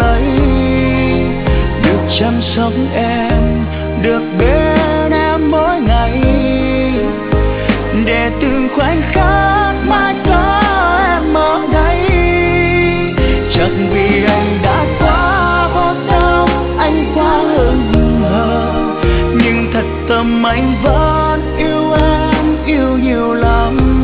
lấy, được chăm sóc em, được bên em mỗi ngày, để từng khoảnh khắc mãi có em ở đây. Chắc vì anh đã quá vô tâm, anh quá hững hờ, nhưng thật tâm anh vẫn yêu em, yêu nhiều lắm.